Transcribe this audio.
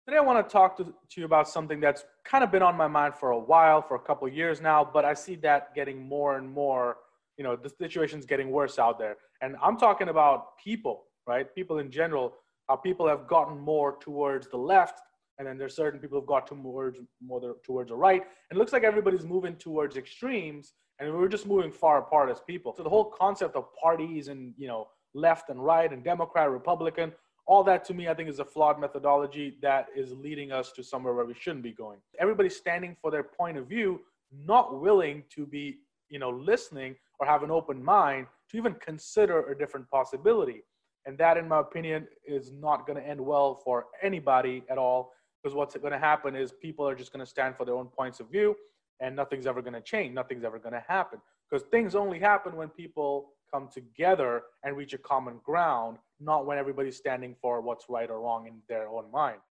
Today, I want to talk to you about something that's kind of been on my mind for a while, for a couple of years now, but I see that getting more and more, the situation's getting worse out there. And I'm talking about people, right? People in general, how people have gotten more towards the left, and then there's certain people who've got towards the right. And it looks like everybody's moving towards extremes, and we're just moving far apart as people. So the whole concept of parties and, left and right and Democrat, Republican, all that to me, I think, is a flawed methodology that is leading us to somewhere where we shouldn't be going. Everybody's standing for their point of view, not willing to be, listening or have an open mind to even consider a different possibility. And that, in my opinion, is not going to end well for anybody at all. Because what's going to happen is people are just going to stand for their own points of view, and nothing's ever going to change. Nothing's ever going to happen. Because things only happen when people come together and reach a common ground, not when everybody's standing for what's right or wrong in their own mind.